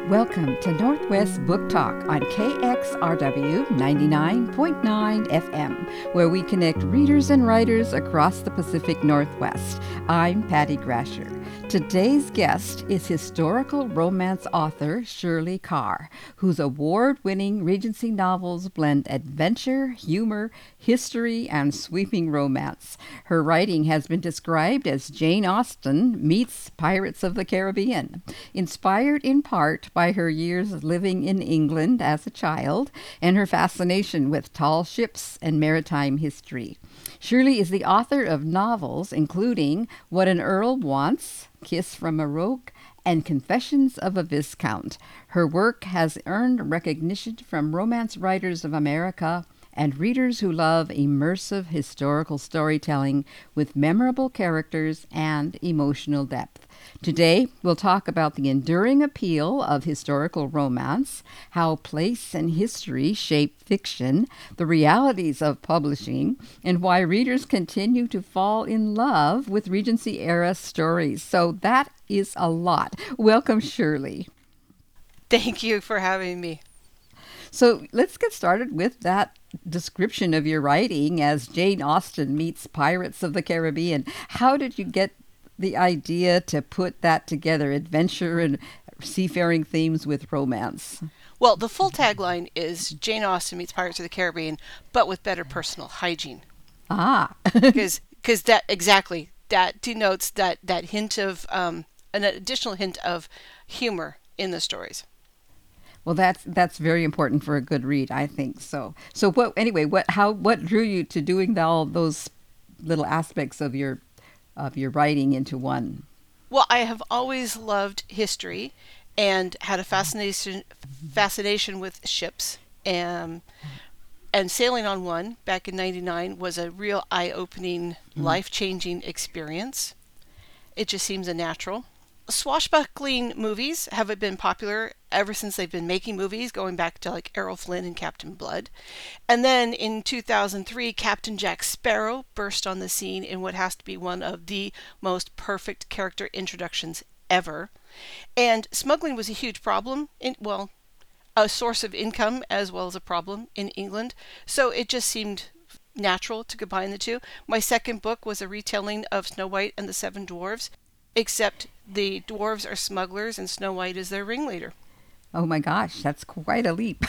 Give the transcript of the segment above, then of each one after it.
Welcome to Northwest Book Talk on KXRW 99.9 FM, where we connect readers and writers across the Pacific Northwest. I'm Patty Grasher. Today's guest is historical romance author Shirley Carr, whose award-winning Regency novels blend adventure, humor, history, and sweeping romance. Her writing has been described as Jane Austen meets Pirates of the Caribbean, inspired in part by her years living in England as a child and her fascination with tall ships and maritime history. Shirley is the author of novels including What an Earl Wants, Kiss from a Rogue, and Confessions of a Viscount. Her work has earned recognition from Romance Writers of America and readers who love immersive historical storytelling with memorable characters and emotional depth. Today, we'll talk about the enduring appeal of historical romance, how place and history shape fiction, the realities of publishing, and why readers continue to fall in love with Regency-era stories. So that is a lot. Welcome, Shirley. Thank you for having me. So let's get started with that description of your writing as Jane Austen meets Pirates of the Caribbean. How did you get the idea to put that together, adventure and seafaring themes with romance? Well, the full tagline is Jane Austen meets Pirates of the Caribbean, but with better personal hygiene. Ah. Because that exactly, that denotes that hint of, an additional hint of humor in the stories. Well, that's very important for a good read, I think. So what drew you to doing all those little aspects of your writing into one? Well, I have always loved history and had a fascination with ships, and sailing on one back in '99 was a real eye-opening, life-changing experience. It just seems a natural. Swashbuckling movies have been popular ever since they've been making movies, going back to like Errol Flynn and Captain Blood. And then in 2003, Captain Jack Sparrow burst on the scene in what has to be one of the most perfect character introductions ever. And smuggling was a huge problem, a source of income as well as a problem in England. So it just seemed natural to combine the two. My second book was a retelling of Snow White and the Seven Dwarfs, except the dwarves are smugglers and Snow White is their ringleader. Oh my gosh, that's quite a leap.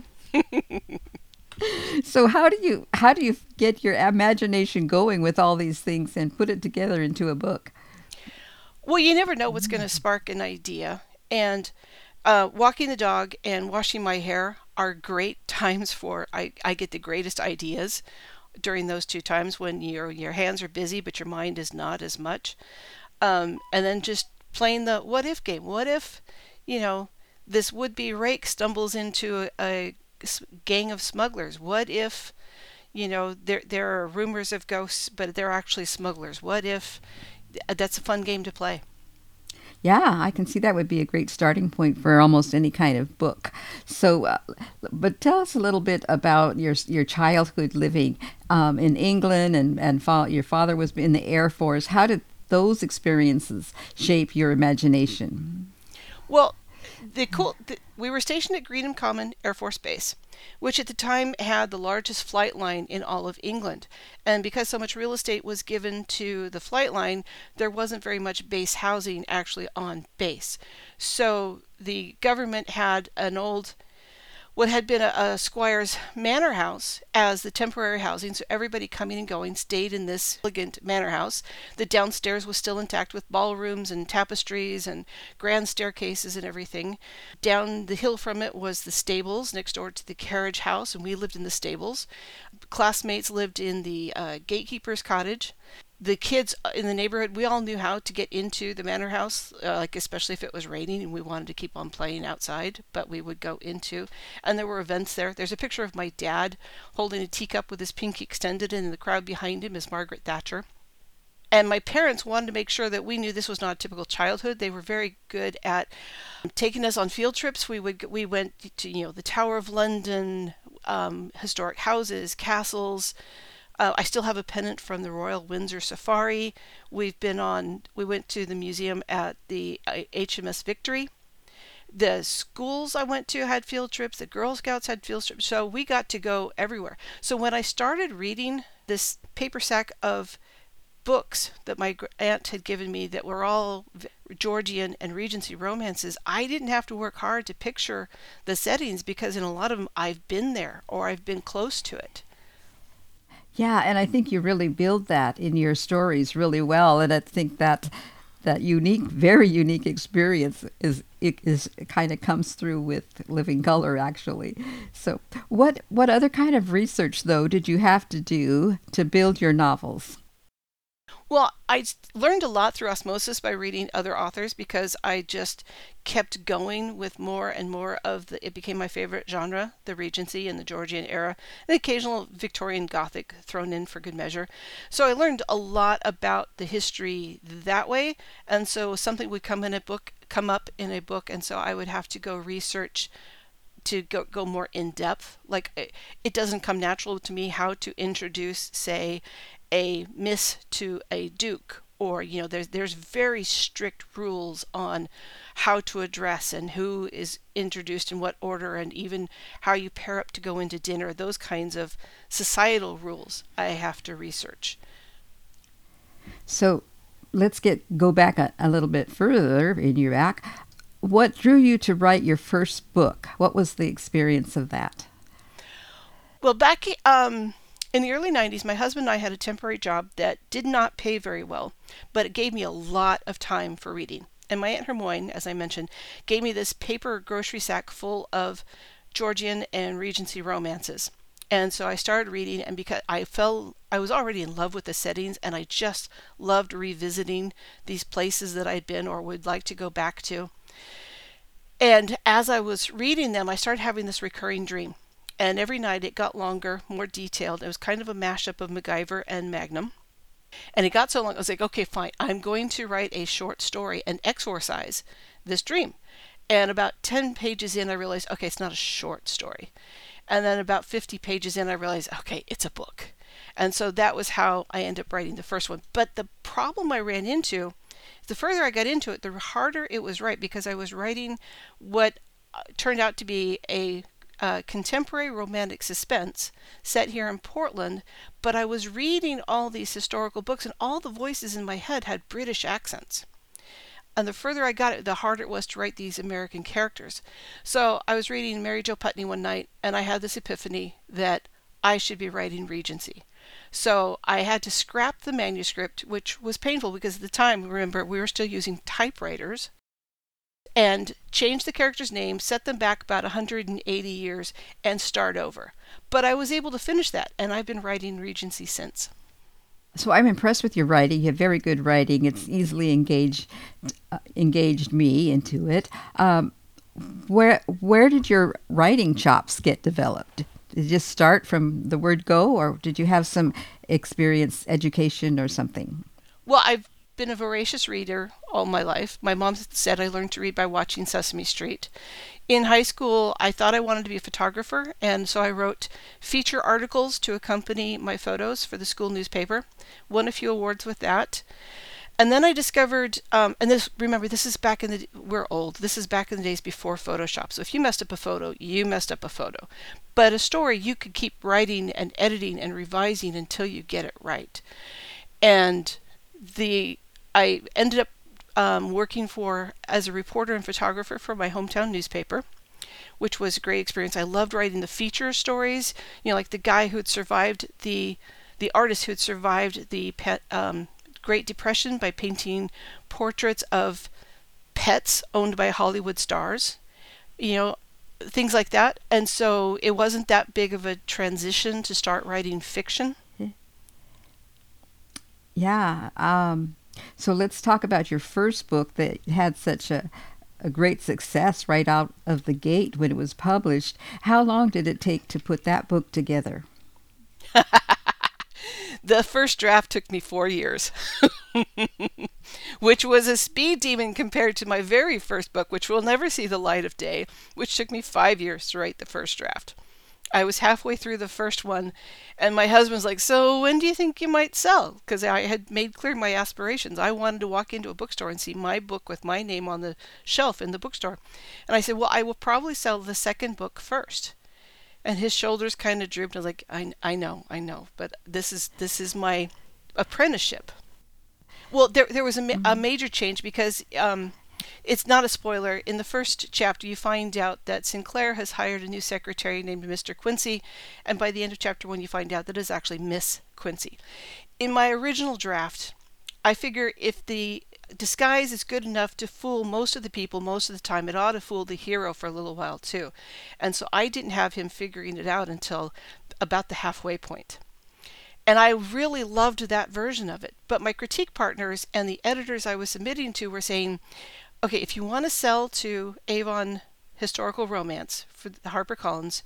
So how do you get your imagination going with all these things and put it together into a book? Well, you never know what's going to spark an idea. And walking the dog and washing my hair are great times for, I get the greatest ideas during those two times when your hands are busy but your mind is not as much. And then just playing the what if game. What if, this would-be rake stumbles into a gang of smugglers? What if, there are rumors of ghosts, but they're actually smugglers? What if? That's a fun game to play. Yeah, I can see that would be a great starting point for almost any kind of book. So, but tell us a little bit about your childhood living in England, and your father was in the Air Force. How did those experiences shape your imagination? Well, we were stationed at Greenham Common Air Force Base, which at the time had the largest flight line in all of England. And because so much real estate was given to the flight line, there wasn't very much base housing actually on base. So the government had what had been a squire's manor house as the temporary housing, so everybody coming and going stayed in this elegant manor house. The downstairs was still intact with ballrooms and tapestries and grand staircases and everything. Down the hill from it was the stables next door to the carriage house, and we lived in the stables. Classmates lived in the gatekeeper's cottage. The kids in the neighborhood, we all knew how to get into the manor house, especially if it was raining and we wanted to keep on playing outside, but we would go into, and there were events there. There's a picture of my dad holding a teacup with his pinky extended, and in the crowd behind him is Margaret Thatcher. And my parents wanted to make sure that we knew this was not a typical childhood. They were very good at taking us on field trips. We went to, the Tower of London, historic houses, castles. I still have a pennant from the Royal Windsor Safari. We went to the museum at the HMS Victory. The schools I went to had field trips, the Girl Scouts had field trips, so we got to go everywhere. So when I started reading this paper sack of books that my aunt had given me that were all Georgian and Regency romances, I didn't have to work hard to picture the settings because in a lot of them I've been there or I've been close to it. Yeah, and I think you really build that in your stories really well, and I think that unique, very unique experience is kind of comes through with Living Color, actually. So, what other kind of research though did you have to do to build your novels? Well, learned a lot through osmosis by reading other authors because I just kept going with more and more of it became my favorite genre, the Regency and the Georgian era, and occasional Victorian Gothic thrown in for good measure. So I learned a lot about the history that way, and so something would come up in a book, and so I would have to go research to go more in depth. Like it doesn't come natural to me how to introduce, say, a miss to a duke, or there's very strict rules on how to address and who is introduced in what order, and even how you pair up to go into dinner. Those kinds of societal rules I have to research. So let's go back a little bit further in your back. What drew you to write your first book? What was the experience of that? Well, back in the early 90s, my husband and I had a temporary job that did not pay very well, but it gave me a lot of time for reading. And my Aunt Hermione, as I mentioned, gave me this paper grocery sack full of Georgian and Regency romances. And so I started reading, and because I was already in love with the settings, and I just loved revisiting these places that I'd been or would like to go back to. And as I was reading them, I started having this recurring dream. And every night it got longer, more detailed. It was kind of a mashup of MacGyver and Magnum. And it got so long, I was like, okay, fine. I'm going to write a short story and exorcise this dream. And about 10 pages in, I realized, okay, it's not a short story. And then about 50 pages in, I realized, okay, it's a book. And so that was how I ended up writing the first one. But the problem I ran into, the further I got into it, the harder it was write, because I was writing what turned out to be a contemporary romantic suspense set here in Portland, but I was reading all these historical books and all the voices in my head had British accents. And the further I got it, the harder it was to write these American characters. So I was reading Mary Jo Putney one night, and I had this epiphany that I should be writing Regency. So I had to scrap the manuscript, which was painful because at the time, remember, we were still using typewriters, and change the characters' names, set them back about 180 years, and start over. But I was able to finish that, and I've been writing Regency since. So I'm impressed with your writing. You have very good writing. It's easily engaged me into it. Where did your writing chops get developed? Did you just start from the word go, or did you have some experience, education, or something? Well, I've been a voracious reader all my life. My mom said I learned to read by watching Sesame Street. In high school, I thought I wanted to be a photographer, and so I wrote feature articles to accompany my photos for the school newspaper. Won a few awards with that. And then I discovered, and this is back in we're old. This is back in the days before Photoshop. So if you messed up a photo, you messed up a photo. But a story, you could keep writing and editing and revising until you get it right. And I ended up working as a reporter and photographer for my hometown newspaper, which was a great experience. I loved writing the feature stories, like the guy who had survived the artist who had survived the Great Depression by painting portraits of pets owned by Hollywood stars, things like that. And so it wasn't that big of a transition to start writing fiction. Yeah. So let's talk about your first book that had such a great success right out of the gate when it was published. How long did it take to put that book together? The first draft took me 4 years, which was a speed demon compared to my very first book, which will never see the light of day, which took me 5 years to write the first draft. I was halfway through the first one, and my husband's like, "So when do you think you might sell?" Because I had made clear my aspirations. I wanted to walk into a bookstore and see my book with my name on the shelf in the bookstore. And I said, "Well, I will probably sell the second book first." And his shoulders kind of drooped. I was like, I know, but this is my apprenticeship. Well, there was a major change because it's not a spoiler. In the first chapter, you find out that Sinclair has hired a new secretary named Mr. Quincy, and by the end of chapter 1, you find out that it's actually Miss Quincy. In my original draft, I figure if the disguise is good enough to fool most of the people most of the time, it ought to fool the hero for a little while too. And so I didn't have him figuring it out until about the halfway point. And I really loved that version of it. But my critique partners and the editors I was submitting to were saying, okay, if you want to sell to Avon Historical Romance for HarperCollins,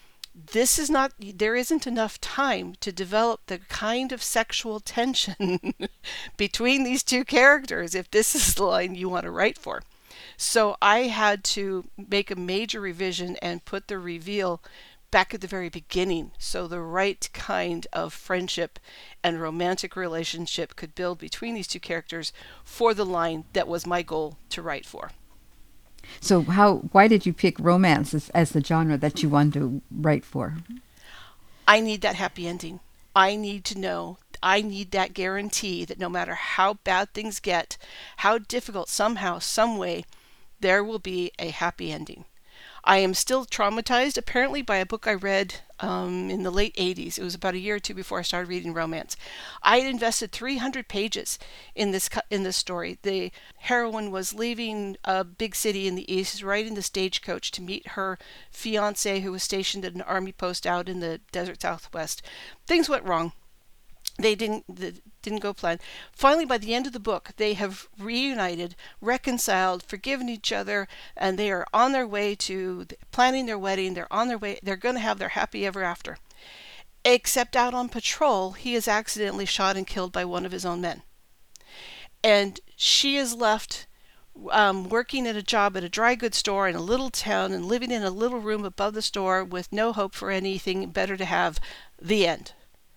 there isn't enough time to develop the kind of sexual tension between these two characters if this is the line you want to write for. So I had to make a major revision and put the reveal back at the very beginning, so the right kind of friendship and romantic relationship could build between these two characters for the line that was my goal to write for. So why did you pick romance as the genre that you wanted to write for? I need that happy ending. I need to know. I need that guarantee that no matter how bad things get, how difficult, somehow, some way, there will be a happy ending. I am still traumatized, apparently, by a book I read in the late 80s. It was about a year or two before I started reading romance. I had invested 300 pages in this story. The heroine was leaving a big city in the east, riding the stagecoach to meet her fiancé who was stationed at an army post out in the desert southwest. Things went wrong. They didn't go plan. Finally, by the end of the book, they have reunited, reconciled, forgiven each other, and they are on their way to planning their wedding. They're on their way. They're going to have their happy ever after. Except out on patrol, he is accidentally shot and killed by one of his own men. And she is left working at a job at a dry goods store in a little town and living in a little room above the store with no hope for anything better to have. The end.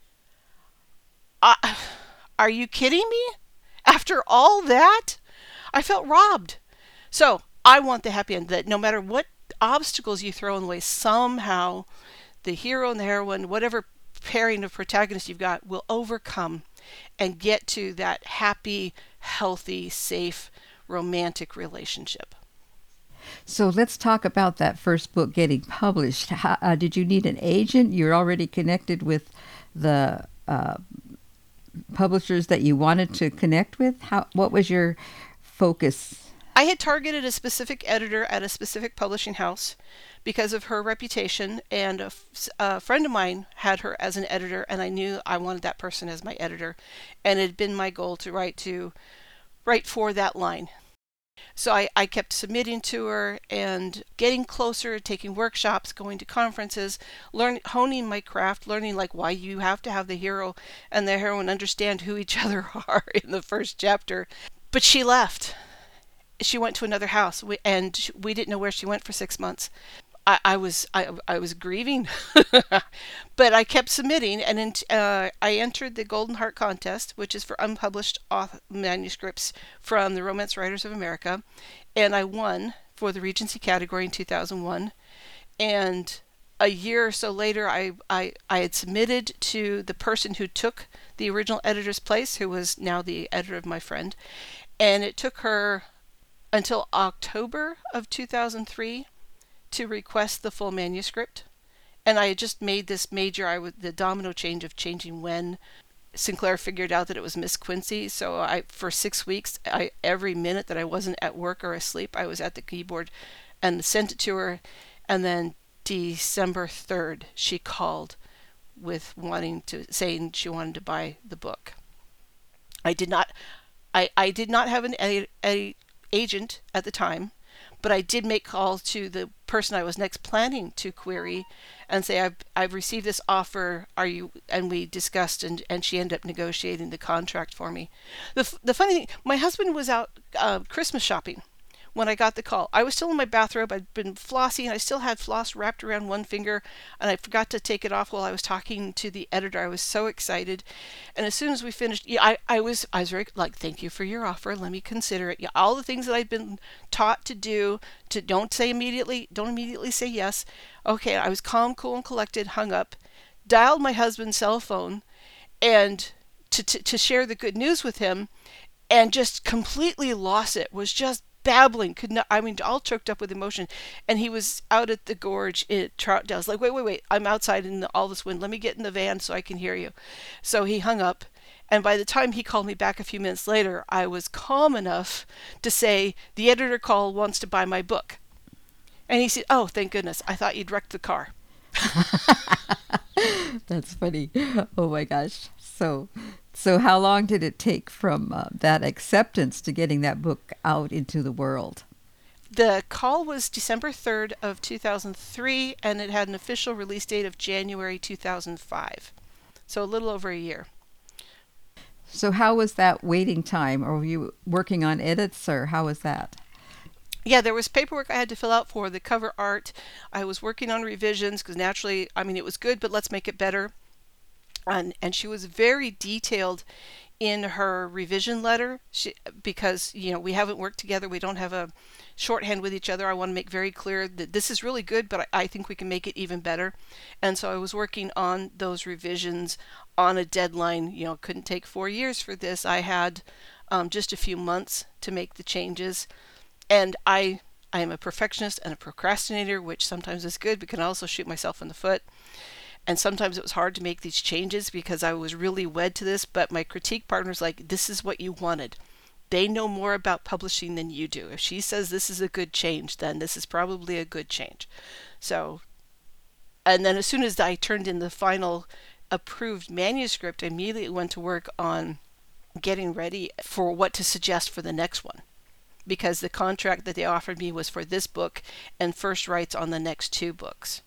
Are you kidding me? After all that? I felt robbed. So I want the happy end, that no matter what obstacles you throw in the way, somehow the hero and the heroine, whatever pairing of protagonists you've got, will overcome and get to that happy, healthy, safe, romantic relationship. So let's talk about that first book getting published. Did you need an agent? You're already connected with the publishers that you wanted to connect with? What was your focus? I had targeted a specific editor at a specific publishing house because of her reputation, and a friend of mine had her as an editor, and I knew I wanted that person as my editor, and it had been my goal to write for that line. So I kept submitting to her and getting closer, taking workshops, going to conferences, honing my craft, learning like why you have to have the hero and the heroine understand who each other are in the first chapter. But she left. She went to another house, and we didn't know where she went for 6 months. I was grieving, but I kept submitting, and I entered the Golden Heart Contest, which is for unpublished manuscripts from the Romance Writers of America, and I won for the Regency category in 2001. And a year or so later, I had submitted to the person who took the original editor's place, who was now the editor of my friend, and it took her until October of 2003 to request the full manuscript. And I had just made this the domino change of changing when Sinclair figured out that it was Miss Quincy. So for 6 weeks, every minute that I wasn't at work or asleep, I was at the keyboard and sent it to her. And then December 3rd, she called with saying she wanted to buy the book. I did not have an agent at the time, but I did make calls to the person I was next planning to query and say, I've received this offer, and we discussed, and she ended up negotiating the contract for me. The funny thing, my husband was out Christmas shopping when I got the call. I was still in my bathrobe. I'd been flossing. I still had floss wrapped around one finger, and I forgot to take it off while I was talking to the editor. I was so excited. And as soon as we finished, yeah, I was very like, thank you for your offer. Let me consider it. Yeah, all the things that I'd been taught to do, to don't immediately say yes. Okay, I was calm, cool, and collected, hung up, dialed my husband's cell phone, and to share the good news with him, and just completely lost it. Was just babbling, could not, I mean, all choked up with emotion. And he was out at the gorge at Troutdale. I was like, wait, I'm outside in all this wind. Let me get in the van so I can hear you. So he hung up. And by the time he called me back a few minutes later, I was calm enough to say, the editor called, wants to buy my book. And he said, oh, thank goodness. I thought you'd wrecked the car. That's funny. Oh my gosh. So how long did it take from that acceptance to getting that book out into the world? The call was December 3rd of 2003, and it had an official release date of January 2005. So a little over a year. So how was that waiting time? Or were you working on edits, or how was that? Yeah, there was paperwork I had to fill out for the cover art. I was working on revisions because naturally, I mean, it was good, but let's make it better. And she was very detailed in her revision letter, because we haven't worked together, we don't have a shorthand with each other. I want to make very clear that this is really good, but I think we can make it even better. And so I was working on those revisions on a deadline. Couldn't take 4 years for this. I had just a few months to make the changes. And I am a perfectionist and a procrastinator, which sometimes is good, but can also shoot myself in the foot. And sometimes it was hard to make these changes because I was really wed to this, but my critique partner's like, this is what you wanted. They know more about publishing than you do. If she says this is a good change, then this is probably a good change. So, and then as soon as I turned in the final approved manuscript, I immediately went to work on getting ready for what to suggest for the next one. Because the contract that they offered me was for this book and first rights on the next 2 books.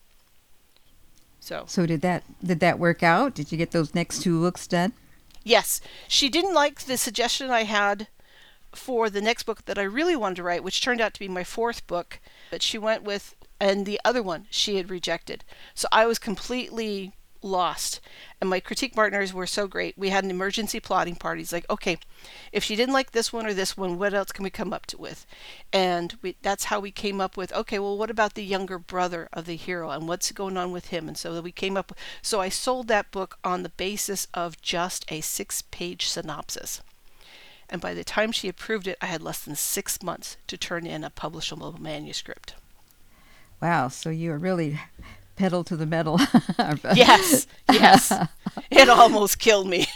So did that work out? Did you get those next 2 books done? Yes. She didn't like the suggestion I had for the next book that I really wanted to write, which turned out to be my 4th book, that she went with, and the other one she had rejected. So I was completely lost. And my critique partners were so great. We had an emergency plotting party. It's like, okay, if she didn't like this one or this one, what else can we come up with? And that's how we came up with, okay, well, what about the younger brother of the hero and what's going on with him? And so we came up, so I sold that book on the basis of just a 6-page synopsis. And by the time she approved it, I had less than 6 months to turn in a publishable manuscript. Wow, so you were really pedal to the metal. Yes. It almost killed me.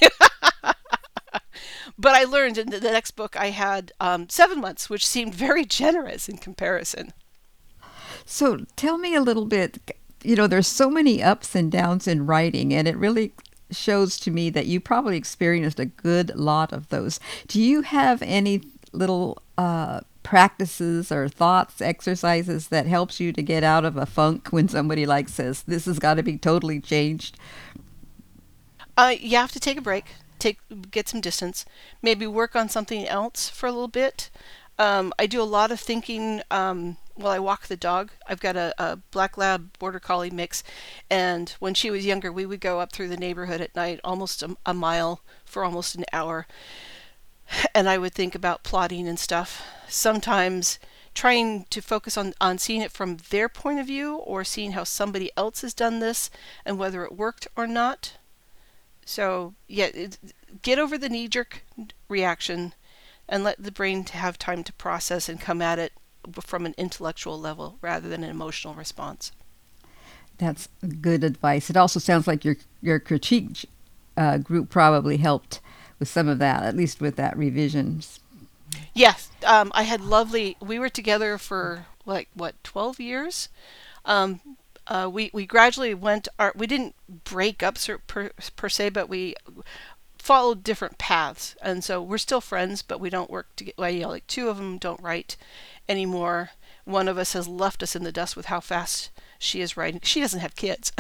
But I learned in the next book I had 7 months, which seemed very generous in comparison. So tell me a little bit, there's so many ups and downs in writing, and it really shows to me that you probably experienced a good lot of those. Do you have any little practices or thoughts, exercises that helps you to get out of a funk when somebody says, this has got to be totally changed? You have to take a break, get some distance, maybe work on something else for a little bit. I do a lot of thinking while I walk the dog. I've got a Black Lab Border Collie mix, and when she was younger, we would go up through the neighborhood at night, almost a mile for almost an hour. And I would think about plotting and stuff. Sometimes trying to focus on seeing it from their point of view, or seeing how somebody else has done this and whether it worked or not. So yeah, get over the knee-jerk reaction and let the brain have time to process and come at it from an intellectual level rather than an emotional response. That's good advice. It also sounds like your critique group probably helped with some of that, at least with that revisions. Yes, I had we were together for 12 years. We gradually we didn't break up per se, but we followed different paths. And so we're still friends, but we don't work together. 2 of them don't write anymore. One of us has left us in the dust with how fast She is writing. She doesn't have kids.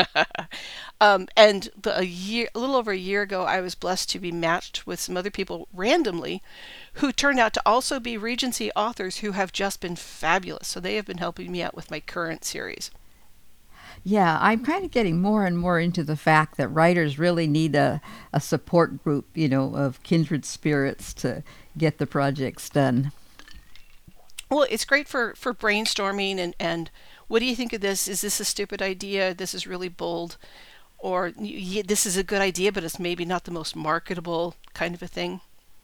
And a little over a year ago, I was blessed to be matched with some other people randomly who turned out to also be Regency authors who have just been fabulous. So they have been helping me out with my current series. Yeah, I'm kind of getting more and more into the fact that writers really need a support group, of kindred spirits to get the projects done. Well, it's great for brainstorming and what do you think of this? Is this a stupid idea? This is really bold. Or this is a good idea, but it's maybe not the most marketable kind of a thing.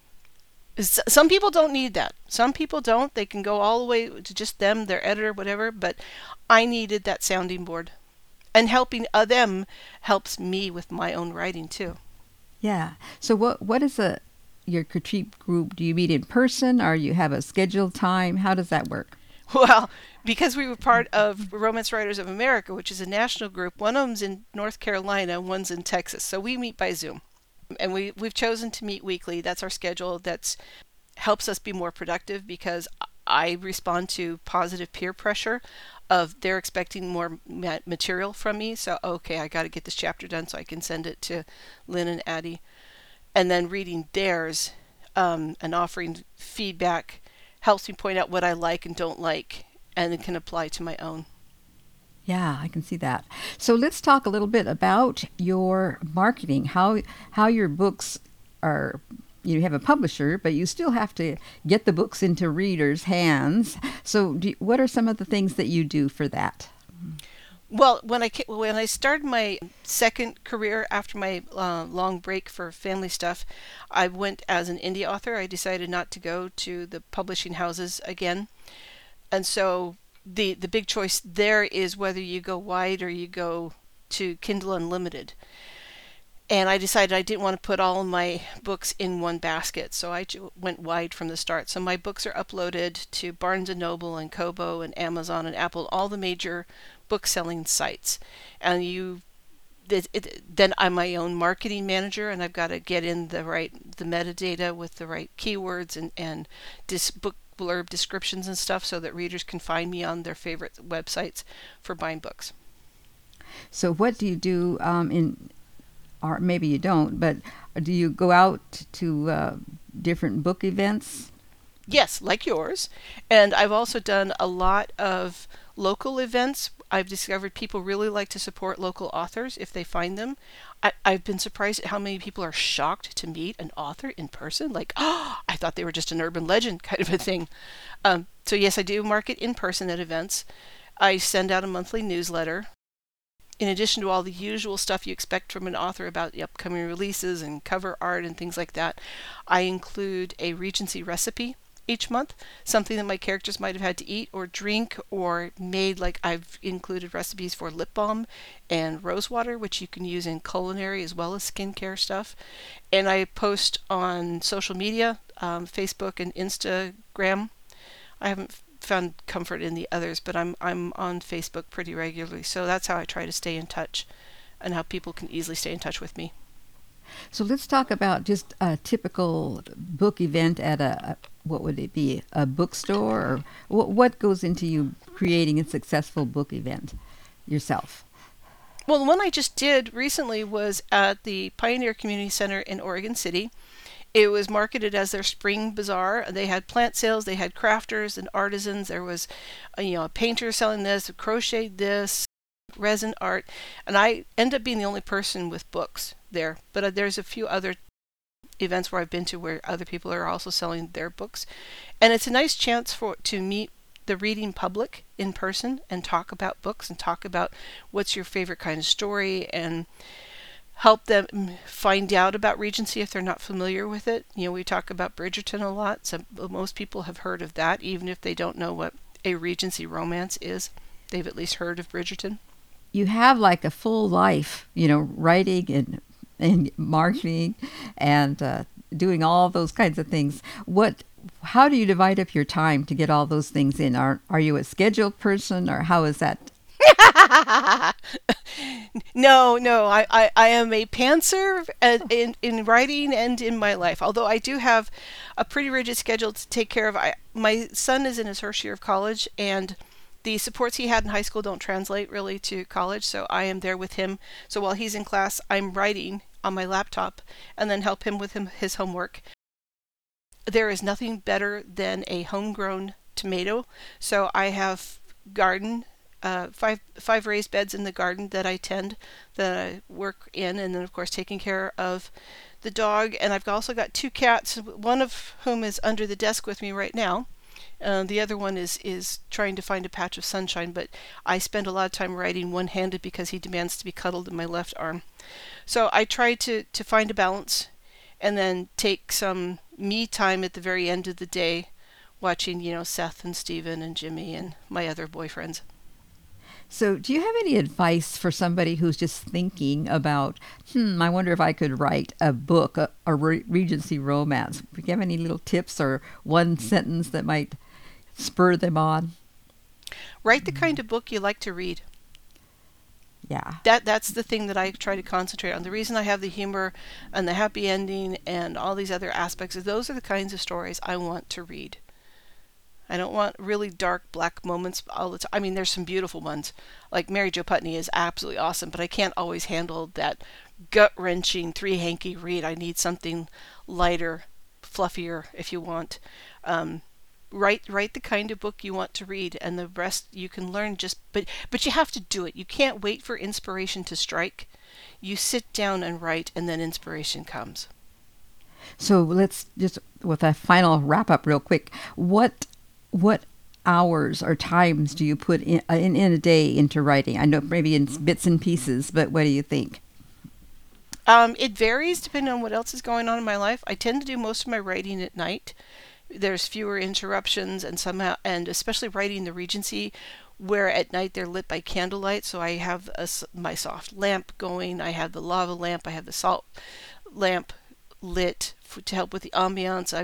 Some people don't need that. Some people don't. They can go all the way to just them, their editor, whatever. But I needed that sounding board. And helping them helps me with my own writing too. Yeah. So what is your critique group? Do you meet in person or you have a scheduled time? How does that work? Well, because we were part of Romance Writers of America, which is a national group, one of them's in North Carolina, one's in Texas. So we meet by Zoom. And we've chosen to meet weekly. That's our schedule. That's helps us be more productive because I respond to positive peer pressure of they're expecting more material from me. So, okay, I got to get this chapter done so I can send it to Lynn and Addie. And then reading theirs and offering feedback helps me point out what I like and don't like and it can apply to my own. Yeah, I can see that. So let's talk a little bit about your marketing, how your books are. You have a publisher, but you still have to get the books into readers' hands. So what are some of the things that you do for that? Well, when I started my second career after my long break for family stuff, I went as an indie author. I decided not to go to the publishing houses again. And so the big choice there is whether you go wide or you go to Kindle Unlimited. And I decided I didn't want to put all of my books in one basket, so I went wide from the start. So my books are uploaded to Barnes & Noble and Kobo and Amazon and Apple, all the major book-selling sites. And then I'm my own marketing manager, and I've got to get in the metadata with the right keywords and book blurb descriptions and stuff so that readers can find me on their favorite websites for buying books. So what do you do or maybe you don't, but do you go out to different book events? Yes, like yours. And I've also done a lot of local events. I've discovered people really like to support local authors if they find them. I've been surprised at how many people are shocked to meet an author in person. Like, oh, I thought they were just an urban legend kind of a thing. So yes, I do market in person at events. I send out a monthly newsletter. In addition to all the usual stuff you expect from an author about the upcoming releases and cover art and things like that, I include a Regency recipe each month, something that my characters might have had to eat or drink or made. Like I've included recipes for lip balm and rose water, which you can use in culinary as well as skincare stuff. And I post on social media, Facebook and Instagram. I haven't found comfort in the others, but I'm on Facebook pretty regularly, so that's how I try to stay in touch and how people can easily stay in touch with me. So let's talk about just a typical book event at what would it be, a bookstore, or what goes into you creating a successful book event yourself? Well, the one I just did recently was at the Pioneer Community Center in Oregon City. It was marketed as their spring bazaar. They had plant sales, they had crafters and artisans. There was a painter selling this, a crocheted this, resin art. And I end up being the only person with books there. But there's a few other events where I've been to where other people are also selling their books. And it's a nice chance to meet the reading public in person and talk about books and talk about what's your favorite kind of story and help them find out about Regency if they're not familiar with it. We talk about Bridgerton a lot, so most people have heard of that, even if they don't know what a Regency romance is. They've at least heard of Bridgerton. You have like a full life, writing and marketing and doing all those kinds of things. How do you divide up your time to get all those things in? Are you a scheduled person, or how is that? No, I am a pantser in writing and in my life. Although I do have a pretty rigid schedule to take care of. My son is in his first year of college, and the supports he had in high school don't translate really to college, so I am there with him. So while he's in class, I'm writing on my laptop and then help him with his homework. There is nothing better than a homegrown tomato. So I have garden, five raised beds in the garden that I tend, that I work in, and then of course taking care of the dog. And I've also got 2 cats, one of whom is under the desk with me right now. The other one is trying to find a patch of sunshine, but I spend a lot of time writing one-handed because he demands to be cuddled in my left arm. So I try to find a balance and then take some me time at the very end of the day, watching, Seth and Stephen and Jimmy and my other boyfriends. So do you have any advice for somebody who's just thinking about, I wonder if I could write a book, a Regency romance? Do you have any little tips or one sentence that might spur them on? Write the kind of book you like to read. Yeah. That's the thing that I try to concentrate on. The reason I have the humor and the happy ending and all these other aspects is those are the kinds of stories I want to read. I don't want really dark, black moments all the time. I mean, there's some beautiful ones. Like Mary Jo Putney is absolutely awesome, but I can't always handle that gut-wrenching, three-hanky read. I need something lighter, fluffier, if you want. Write the kind of book you want to read, and the rest you can learn but you have to do it. You can't wait for inspiration to strike. You sit down and write, and then inspiration comes. So let's just, with a final wrap-up real quick, what hours or times do you put in a day into writing? I know maybe in bits and pieces, but what do you think? It varies depending on what else is going on in my life. I tend to do most of my writing at night. There's fewer interruptions, and especially writing the Regency, where at night they're lit by candlelight. So I have my soft lamp going. I have the lava lamp. I have the salt lamp lit to help with the ambiance.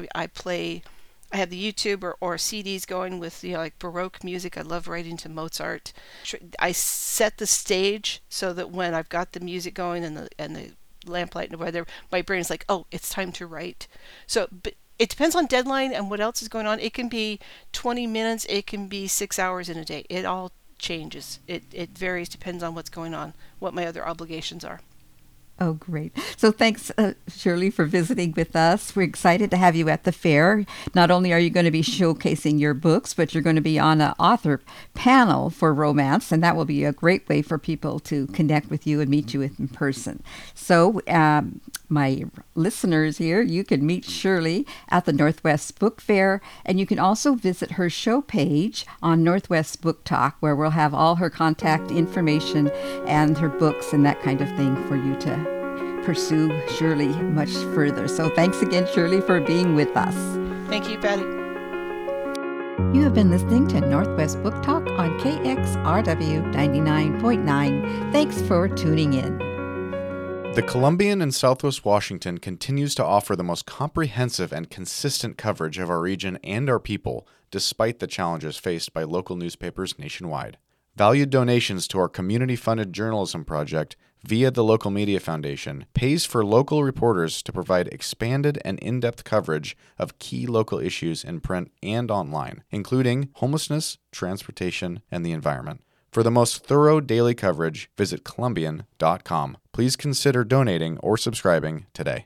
I have the YouTube or CDs going with like Baroque music. I love writing to Mozart. I set the stage so that when I've got the music going and the lamplight and whether my brain's like, oh, it's time to write. So but it depends on deadline and what else is going on. It can be 20 minutes. It can be 6 hours in a day. It all changes. It varies, depends on what's going on, what my other obligations are. Oh, great. So thanks, Shirley, for visiting with us. We're excited to have you at the fair. Not only are you going to be showcasing your books, but you're going to be on an author panel for romance, and that will be a great way for people to connect with you and meet you in person. So my listeners here, you can meet Shirley at the Northwest Book Fair, and you can also visit her show page on Northwest Book Talk, where we'll have all her contact information and her books and that kind of thing for you to pursue Shirley much further. So thanks again, Shirley, for being with us. Thank you, Patty. You have been listening to Northwest Book Talk on KXRW 99.9. Thanks for tuning in. The Columbian in Southwest Washington continues to offer the most comprehensive and consistent coverage of our region and our people, despite the challenges faced by local newspapers nationwide. Valued donations to our community-funded journalism project via the Local Media Foundation pays for local reporters to provide expanded and in-depth coverage of key local issues in print and online, including homelessness, transportation, and the environment. For the most thorough daily coverage, visit Columbian.com. Please consider donating or subscribing today.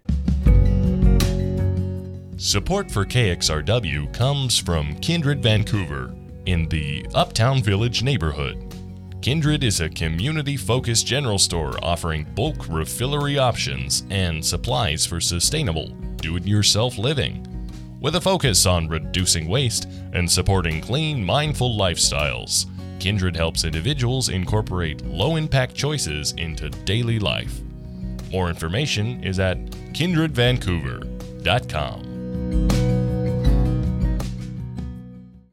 Support for KXRW comes from Kindred Vancouver in the Uptown Village neighborhood. Kindred is a community-focused general store offering bulk refillery options and supplies for sustainable, do-it-yourself living. With a focus on reducing waste and supporting clean, mindful lifestyles, Kindred helps individuals incorporate low-impact choices into daily life. More information is at kindredvancouver.com.